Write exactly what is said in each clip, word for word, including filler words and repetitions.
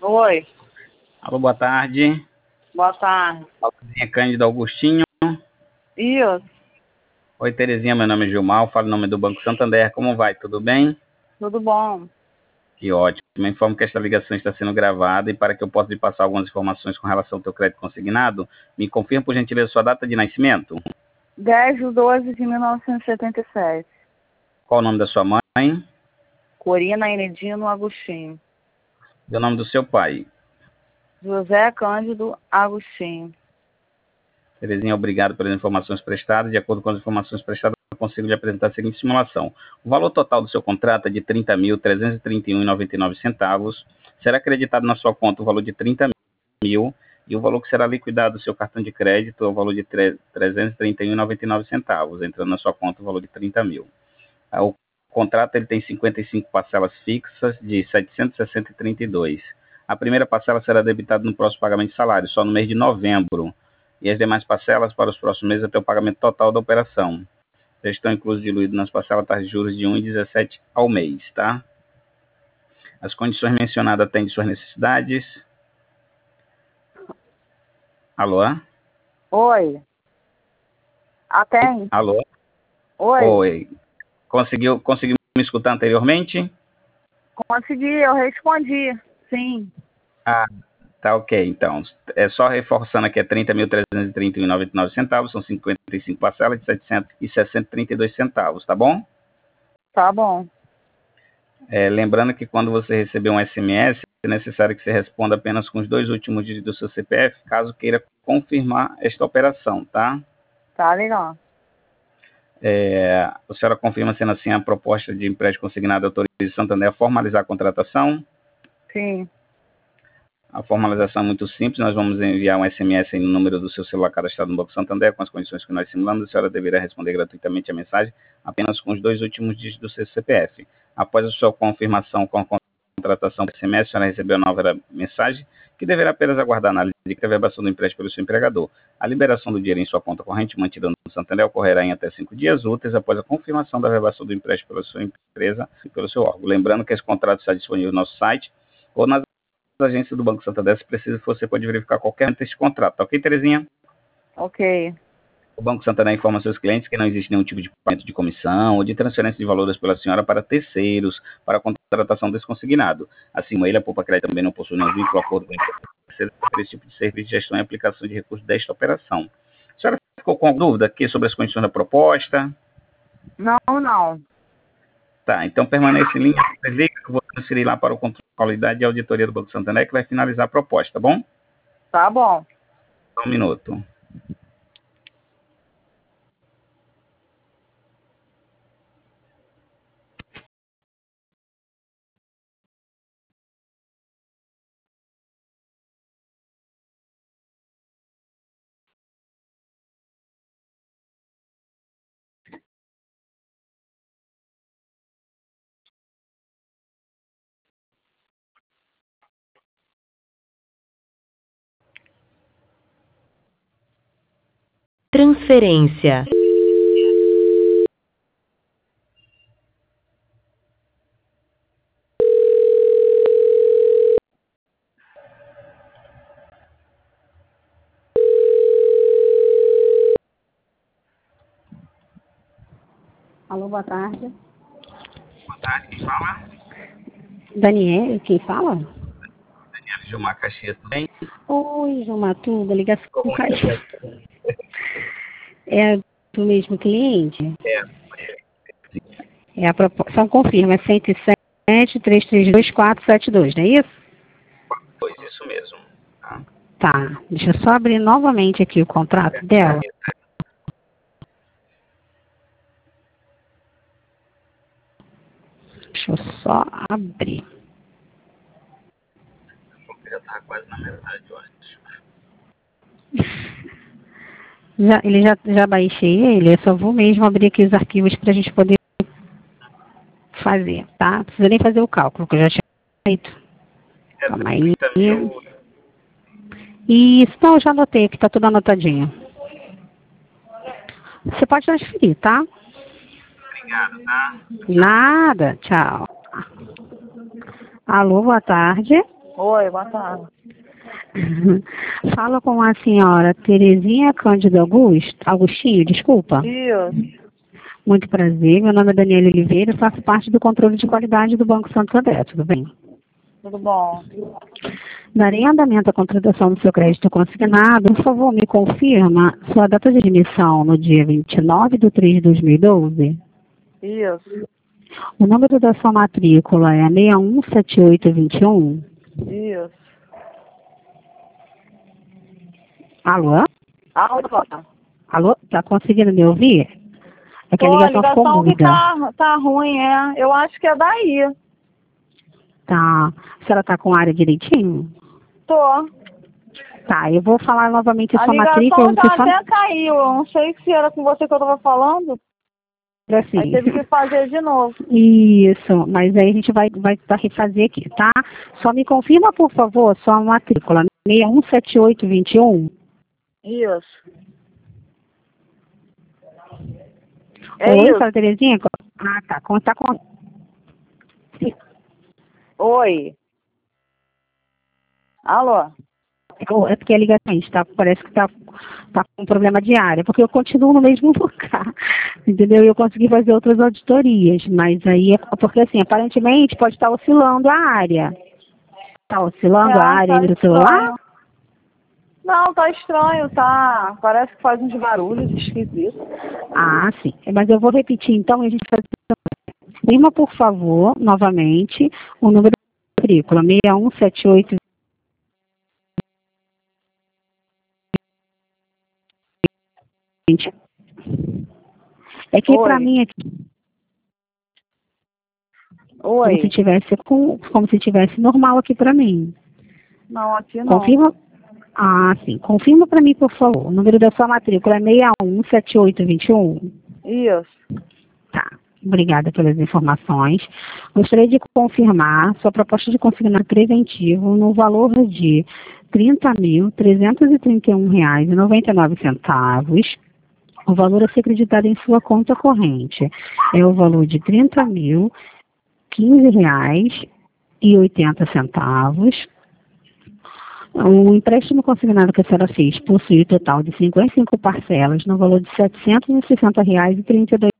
Oi. Alô, boa tarde. Boa tarde. Terezinha Cândido Augustinho. Isso. Oi, Terezinha, meu nome é Gilmar, eu falo em nome do Banco Santander. Como vai? Tudo bem? Tudo bom. Que ótimo. Me informo que esta ligação está sendo gravada e para que eu possa lhe passar algumas informações com relação ao teu crédito consignado, me confirma, por gentileza, sua data de nascimento. dez de doze de mil novecentos e setenta e sete. Qual o nome da sua mãe? Corina Enedino Agostinho. E o nome do seu pai? José Cândido Agostinho. Terezinha, obrigado pelas informações prestadas. De acordo com as informações prestadas, eu consigo lhe apresentar a seguinte simulação. O valor total do seu contrato é de trinta mil trezentos e trinta e um reais e noventa e nove centavos. Será acreditado na sua conta o valor de trinta mil e o valor que será liquidado do seu cartão de crédito é o valor de trezentos e trinta e um reais e noventa e nove centavos, entrando na sua conta o valor de trinta mil. O contrato ele tem cinquenta e cinco parcelas fixas de setecentos e sessenta e trinta e dois. A primeira parcela será debitada no próximo pagamento de salário, só no mês de novembro. E as demais parcelas para os próximos meses até o pagamento total da operação. Já estão inclusos diluídos nas parcelas taxas de juros de um vírgula dezessete ao mês, tá? As condições mencionadas atendem suas necessidades. Alô? Oi. Atende. Alô? Oi. Oi. Conseguiu, conseguiu me escutar anteriormente? Consegui, eu respondi. Sim. Ah, tá ok, então. É só reforçando aqui, é trinta mil trezentos e trinta e um reais e noventa e nove centavos, são cinquenta e cinco parcelas de setecentos e sessenta e trinta e dois centavos, tá bom? Tá bom. É, lembrando que quando você receber um S M S, é necessário que você responda apenas com os dois últimos dígitos do seu C P F, caso queira confirmar esta operação, tá? Tá legal. É, a senhora confirma, sendo assim, a proposta de empréstimo consignado autoriza Santander a formalizar a contratação? Sim. A formalização é muito simples, nós vamos enviar um S M S aí no número do seu celular cadastrado no Banco Santander, com as condições que nós simulamos. A senhora deverá responder gratuitamente a mensagem, apenas com os dois últimos dígitos do seu C P F. Após a sua confirmação com a contratação do S M S, a senhora recebeu a nova mensagem, que deverá apenas aguardar a análise de verbação do empréstimo pelo seu empregador. A liberação do dinheiro em sua conta corrente mantida no Santander ocorrerá em até cinco dias úteis após a confirmação da verbação do empréstimo pela sua empresa e pelo seu órgão. Lembrando que esse contrato está disponível no nosso site ou nas agências do Banco Santander. Se precisa, você pode verificar qualquer desse contrato. Tá ok, Terezinha? Ok. O Banco Santander informa aos seus clientes que não existe nenhum tipo de pagamento de comissão ou de transferência de valores pela senhora para terceiros para a contratação desse consignado. Assim como ele, a Poupa Crédito também não possui nenhum vínculo, acordo com esse tipo de serviço de gestão e aplicação de recursos desta operação. A senhora ficou com dúvida aqui sobre as condições da proposta? Não, não. Tá, então permaneça em linha, desliga que eu vou transferir lá para o controle de qualidade e auditoria do Banco Santander, que vai finalizar a proposta, tá bom? Tá bom. Um minuto. Transferência. Alô, boa tarde. Boa tarde, quem fala? Daniel, quem fala? Daniel Gilmar Caxias, tudo bem? Oi, João Matuda, ligação Como caiu. é? É do mesmo cliente? É, É a proposta, confirma, é cento e sete, trezentos e trinta e dois, quatrocentos e setenta e dois, não é isso? pois isso mesmo. Tá? Tá, deixa eu só abrir novamente aqui o contrato dela. Deixa eu só abrir. Já tá quase na metade, eu acho. Já, ele já, já baixei ele, eu só vou mesmo abrir aqui os arquivos para a gente poder fazer, tá? Não precisa nem fazer o cálculo, que eu já tinha feito. É, Calma aí. trinta mil. Isso, não, eu já anotei aqui, tá tudo anotadinho. Você pode transferir, tá? Obrigado, tá? Nada, tchau. Alô, boa tarde. Oi, boa tarde. Fala com a senhora Terezinha Cândido Augusto, Agostinho, desculpa. Isso. Muito prazer, meu nome é Daniela Oliveira, faço parte do controle de qualidade do Banco Santo André, tudo bem? Tudo bom? Darei andamento à contratação do seu crédito consignado. Por favor, me confirma sua data de admissão no dia vinte e nove de três de dois mil e doze. Isso. O número da sua matrícula é seis um sete oito dois um. Isso. Alô? Alô? Alô? Tá conseguindo me ouvir? É que a Pô, a ligação ficou ligação que muda. tá, tá ruim, é. Eu acho que é daí. Tá. A senhora tá com a área direitinho? Tô. Tá, eu vou falar novamente a A sua matrícula. ligação Você já só... até caiu. Eu não sei se era com você que eu tava falando. Assim. Aí teve que fazer de novo. Isso, mas aí a gente vai, vai tá refazer aqui, tá? Só me confirma, por favor, sua matrícula. seis um sete oito dois um. Isso. É Oi, isso. senhora Terezinha? Ah, tá. Como tá com... Oi. Alô? É porque a ligação está, parece que está tá com problema de área, porque eu continuo no mesmo lugar, entendeu? E eu consegui fazer outras auditorias, mas aí, é porque assim, aparentemente pode estar oscilando a área. Está oscilando a É, área tá aí do celular? estranho. Não, tá estranho, tá. Parece que faz uns barulhos esquisitos. Ah, sim. Mas eu vou repetir então e a gente faz. Confirma, por favor, novamente, o número da matrícula, seis um sete oito. É que para Oi. mim aqui, como se Oi. tivesse com, como se tivesse normal aqui para mim. Não, aqui não. Confirma? Ah, sim. Confirma para mim, por favor. O número da sua matrícula é seis um sete oito dois um. Isso. Tá. Obrigada pelas informações. Gostaria de confirmar sua proposta de consignado preventivo no valor de trinta mil trezentos e trinta e um reais e noventa e nove centavos. O valor a ser acreditado em sua conta corrente é o valor de trinta mil quinze reais e oitenta centavos. O empréstimo consignado que a senhora fez possui total de cinquenta e cinco parcelas no valor de setecentos e sessenta reais e trinta e dois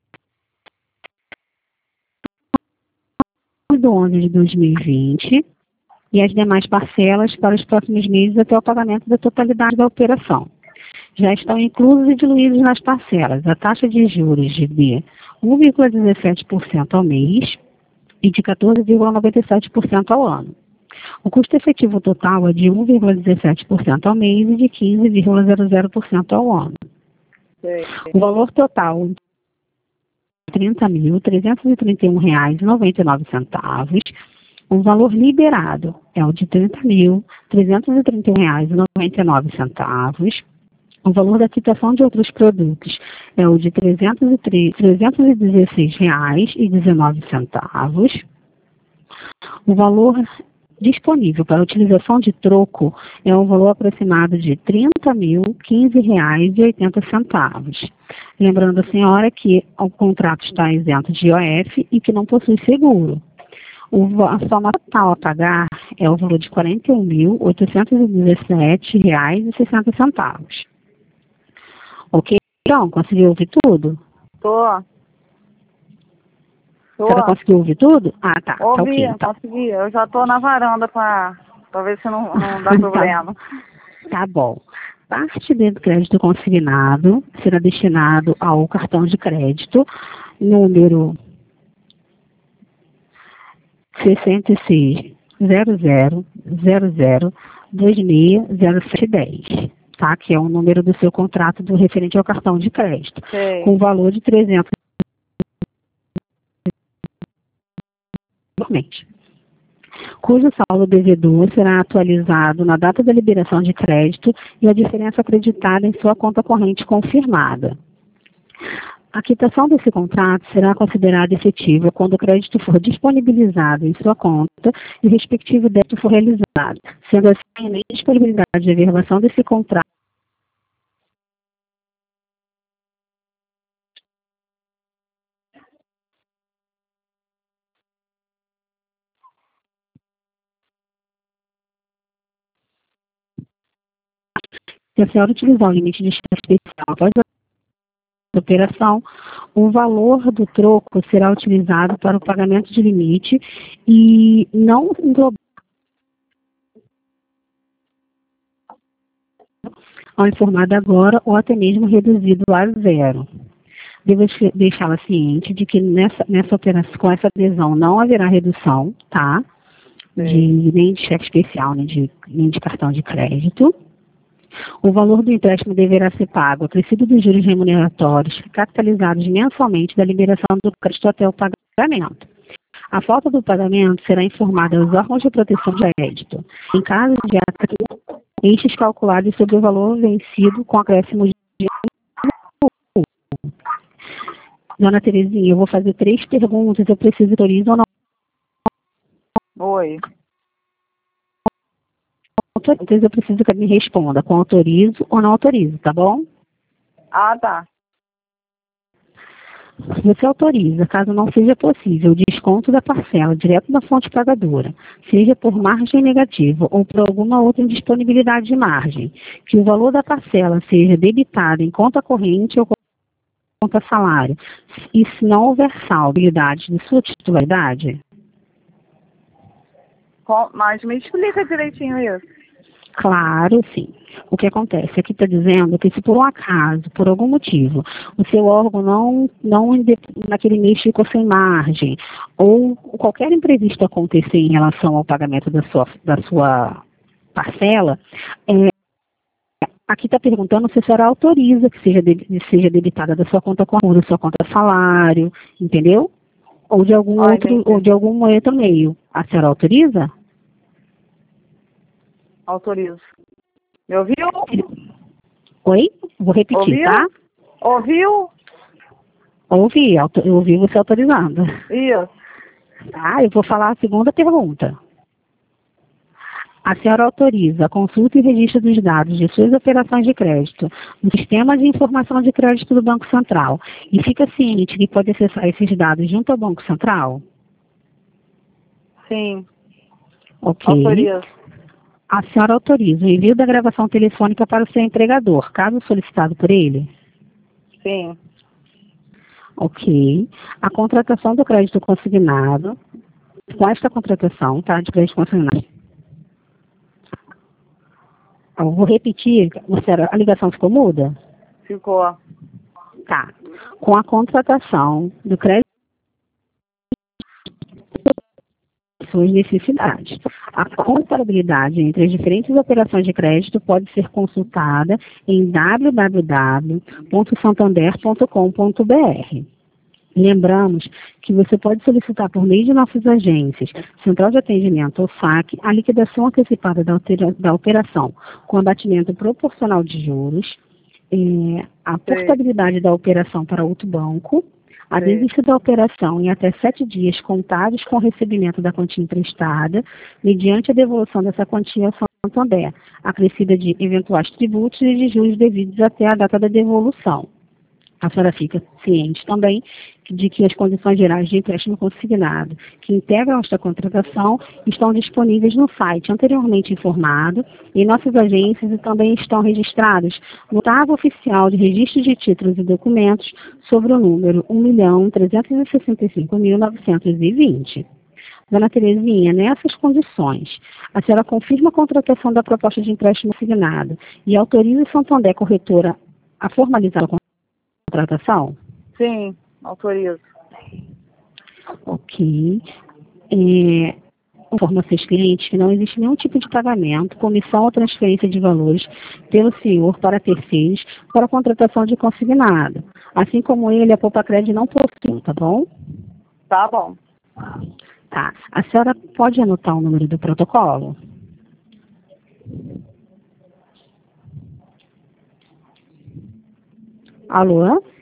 do onze de dois mil e vinte e as demais parcelas para os próximos meses até o pagamento da totalidade da operação. Já estão inclusos e diluídos nas parcelas a taxa de juros de um vírgula dezessete por cento ao mês e de quatorze vírgula noventa e sete por cento ao ano. O custo efetivo total é de um vírgula dezessete por cento ao mês e de quinze vírgula zero zero por cento ao ano. Sei. O valor total é trinta mil trezentos e trinta e um reais e noventa e nove centavos. O valor liberado é o de trinta mil trezentos e trinta e um reais e noventa e nove centavos. O valor da quitação de outros produtos é o de trezentos e dezesseis reais e dezenove centavos. O valor disponível para utilização de troco é um valor aproximado de trinta mil quinze reais e oitenta centavos. Lembrando a senhora que o contrato está isento de I O F e que não possui seguro. O, a soma total a pagar é o valor de quarenta e um mil oitocentos e dezessete reais e sessenta centavos. Ok, então, conseguiu ouvir tudo? Tô. Tô. A senhora conseguiu ouvir tudo? Ah, tá. Tá Ouvi, ok, então. consegui. Eu já tô na varanda pra, pra ver se não, não dá problema. Tá, tá bom. Parte do crédito consignado será destinado ao cartão de crédito número sessenta e seis zero zero zero zero dois seis zero sete dez, tá? Que é o número do seu contrato do referente ao cartão de crédito, Sei. com valor de trezentos por mês, cujo saldo devedor será atualizado na data da liberação de crédito e a diferença acreditada em sua conta corrente confirmada. A quitação desse contrato será considerada efetiva quando o crédito for disponibilizado em sua conta e o respectivo débito for realizado, sendo assim, a disponibilidade de averbação desse contrato Se a senhora utilizar o limite de cheque especial após a operação, o valor do troco será utilizado para o pagamento de limite e não englobar ao informado agora ou até mesmo reduzido a zero. Devo deixá-la ciente de que nessa, nessa operação, com essa adesão, não haverá redução, tá? De, nem de cheque especial, nem de, nem de cartão de crédito. O valor do empréstimo deverá ser pago, acrescido dos juros remuneratórios, capitalizados mensalmente da liberação do crédito até o pagamento. A falta do pagamento será informada aos órgãos de proteção de crédito. Em caso de atraso, estes calculados sobre o valor vencido com acréscimo de... Dona Terezinha, eu vou fazer três perguntas, eu preciso autorizar ou não? Oi. Então eu preciso que me responda com autorizo ou não autorizo, tá bom? Ah, tá. Você autoriza, caso não seja possível, o desconto da parcela direto da fonte pagadora, seja por margem negativa ou por alguma outra indisponibilidade de margem, que o valor da parcela seja debitado em conta corrente ou conta salário, e se não houver saldo de sua titularidade? Com, mas me explica direitinho isso. Claro, sim. O que acontece? Aqui está dizendo que se por um acaso, por algum motivo, o seu órgão não, não naquele mês ficou sem margem, ou qualquer imprevisto acontecer em relação ao pagamento da sua, da sua parcela, é, aqui está perguntando se a senhora autoriza que seja, de, seja debitada da sua conta corrente, da sua conta salário, entendeu? Ou de algum Ai, outro, entendi. ou de algum outro meio. A senhora autoriza? Autorizo. Me ouviu? Oi? Vou repetir, Ouviu? tá? Ouviu? Ouvi, auto- eu ouvi você autorizando. Isso. Tá, eu vou falar a segunda pergunta. A senhora autoriza a consulta e registro dos dados de suas operações de crédito no Sistema de Informação de Crédito do Banco Central e fica ciente que pode acessar esses dados junto ao Banco Central? Sim. Ok. Autorizo. A senhora autoriza o envio da gravação telefônica para o seu empregador, caso solicitado por ele? Sim. Ok. A contratação do crédito consignado, com esta contratação, tá, de crédito consignado. Eu vou repetir, senhora, a ligação ficou muda? Ficou. Tá. Com a contratação do crédito suas necessidades. A comparabilidade entre as diferentes operações de crédito pode ser consultada em w w w ponto santander ponto com ponto b r. Lembramos que você pode solicitar por meio de nossas agências, Central de Atendimento ou S A C, a liquidação antecipada da, altera, da operação com abatimento proporcional de juros, eh, a portabilidade da operação para outro banco, a desista da operação em até sete dias contados com o recebimento da quantia emprestada, mediante a devolução dessa quantia ao Santander, acrescida de eventuais tributos e de juros devidos até a data da devolução. A senhora fica ciente também de que as condições gerais de empréstimo consignado que integram esta contratação estão disponíveis no site anteriormente informado, em nossas agências e também estão registrados no Tab Oficial de Registro de Títulos e Documentos sobre o número um milhão trezentos e sessenta e cinco mil novecentos e vinte. Dona Terezinha, nessas condições, a senhora confirma a contratação da proposta de empréstimo consignado e autoriza o Santander Corretora a formalizar a contratação? Sim, autorizo. Ok. É, informa a seus clientes que não existe nenhum tipo de pagamento, comissão ou transferência de valores pelo senhor para terceiros para a contratação de consignado. Assim como ele, a Poupa-Cred não possui, tá bom? Tá bom. Tá. A senhora pode anotar o número do protocolo? Alô?